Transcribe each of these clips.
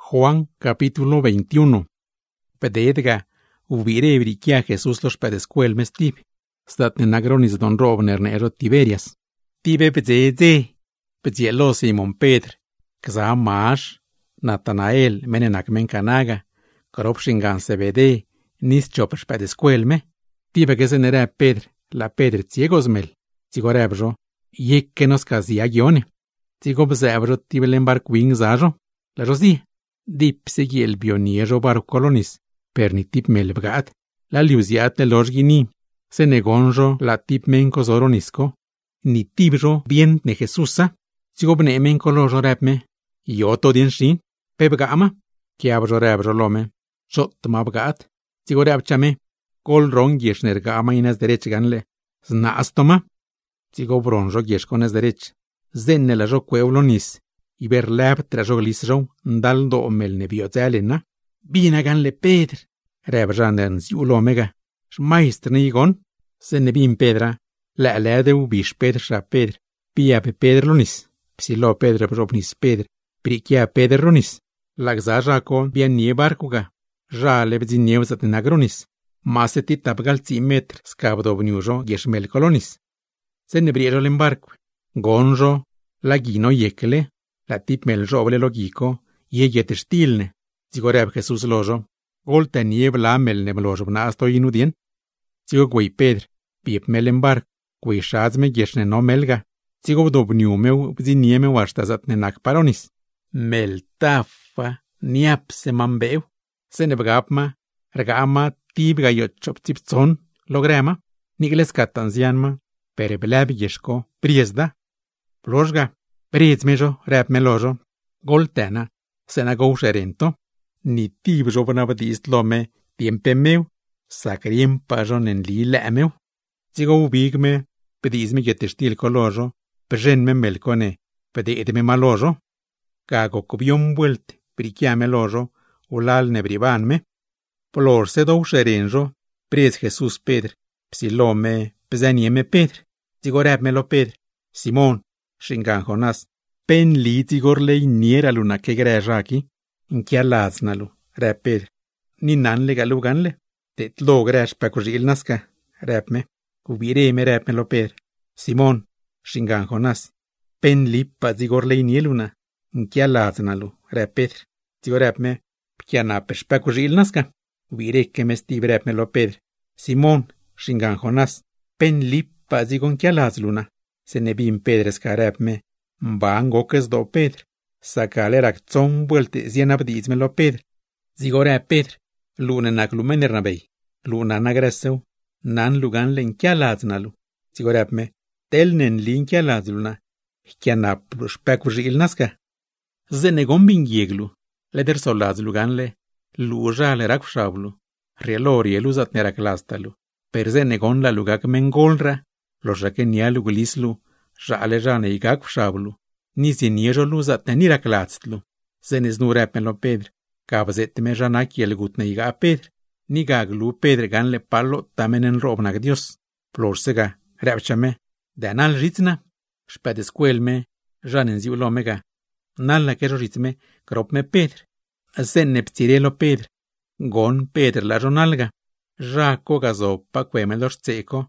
Juan capítulo 21. Pededga, ubire briquia Jesús los pedescuel mestib. Stat nenagronis don robner nero Tiberias. Tibe pedze, pedzelo Simon Pedr. Kza mash, Natanael menenak mencanaga. Koropshingan sebede, nis chopers pedescuel me. Tibe que se nera Pedr, la Pedr ciegosmel. Tigorebro, yek que nos casia gione. Tigobzebro tibe lembarquing zajo. La rosi. Dip segi el bioniero bar colonis, per ni tip melbgat, la liusiat le lorgini, se negonjo la tip mencos oronisco, ni tibro bien ne Jesusa, sigobne menco lojo repme, yoto din shin, pebgama, kiabro rebro lome, shot mabgat, sigorabchame, kol rong yeshner gama inas derech ganle, znastoma, sigobronjo yeshkones derech, zenne la jo cueulonis, Iber lab trajoglisro ndaldo omel nebiozelena. Binagan le Pedr. Rebranden ziulomega. Schmeister nigon. Se nebin Pedra. La lade ubish Pedr sha Pedr. Pia pe Pedronis. Psilo Pedr probnis Pedr. Prikia Pedronis. Lagza ko bien nie barkuga. Ja lebzi neuzat nagronis. Masetit abgal metr skabdo bniujo yeshmel colonis. Se nebriero lembarku. Gonjo. Lagino yekele. La tip mel roble logico, yeget stilne. Zigoreb Jesús lojo, golta niebla mel neblojo nasto inudien. Zigo gwei Pedr, piep melembar, gwei shazme geshne no melga. Zigo dobniumeu bzinieme washtazat nenak paronis. Mel tafa, niapse mambeu. Se nebgapma, regama tibga yochop tipzon, logrema, nigles katanzianma, pere blab yeshko, priezda. Plojga. Priezmejo, rap melojo, goltena, senago serento, ni tibjo vanabadist lome, tiempemeu, sacriem pajon en li lemeu. Zigo ubigme, pedizme yetistil colojo, pejenme melcone, pedetme malojo, cago cubium vuelte, priquiame lojo, ulal nebrivanme, polor sedo serenjo, priez Jesús Pedr, psilome, pezanieme Pedr, zigo rap melo Pedr, Simón, Shingan Jonas, pen li tigorlei niera luna que grejaki, inkia laznalu, repir, ni nanle galuganle, tet lo grej pekujil naska, repme, kubire me repme lo per, Simón, Shingan Jonas, pen li pa tigorlei nieluna, inkia laznalu, repir, tigorepme, pkiana pekujil naska, kubire que mesti repme lo per, Simón, Shingan Jonas, pen li pa tigonkia lazluna. Se nebim Pedres carepme, mbango kes do Pedr, sacale racțon vuelte zien abdizme lo Pedr. Zigore Pedr, luna nac lumener nabei, luna nagreseu, nan lugan lenchia laznalu. Zigorepme, telnen linchia lazluna, chiana pluspecujil nasca. Zenegon bingieglu, leder solaz luganle, luja le racșavlu, relori eluzat neraclastalu, per zenegon la lugac mengolra, Loja que nia lugulislu, jale jane igak shablu, ni ziniejo luzat ne niraclatzlu. Zenes nu repen lo Pedr, cabzet me jana kiel gutne iga Pedr, ni gaglu Pedr ganle palo tamen en robnag Dios. Plorsega, repchame, danal ritna, spedescuelme, janen ziulomega. Nalla que ritme, cropme Pedr. Zen neptirelo Pedr, gon Pedr la jonalga, ja cogazo pa quemelor seco.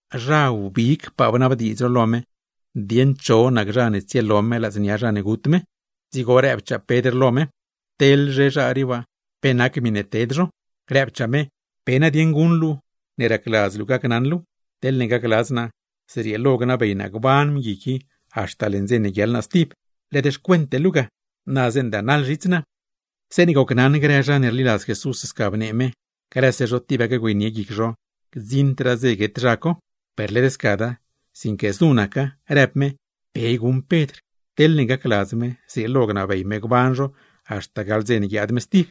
Ja ubik pa vanabadizro lome, dien cho nagrane ție lome la znia jane gutme, zigore abcha Pedr lome, tel jeja arriva, penac mine tedro, repcha me, pena dien gunlu, neraclaz luca cananlu, tel negaclazna, serie logana beina gban mgiki, hasta lenzene gyal nastip, le descuente luga, nazen danal rizna. Senigo canan greja nerlilas Jesús escabneme, crese jotiba que guiniegikjo, zintra zeget jaco, perle descada, sin que zunaca, repme, peigun Pedr, tel nega clazme, si logna vei megbanjo, hasta galzen yadmestif.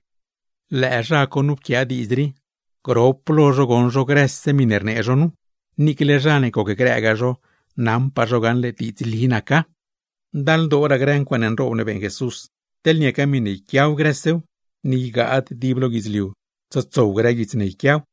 La jaco nu pia dizri, groplo jogonjo gresse minerne ejonu, nikle jane ko que gregajo, nam pa joganle titlinaca. Dal dora gran quan en robne ben Jesús, tel nia camini kiau gresseu, ni gaat diblo gizliu, sotzou gregitz ne kiau,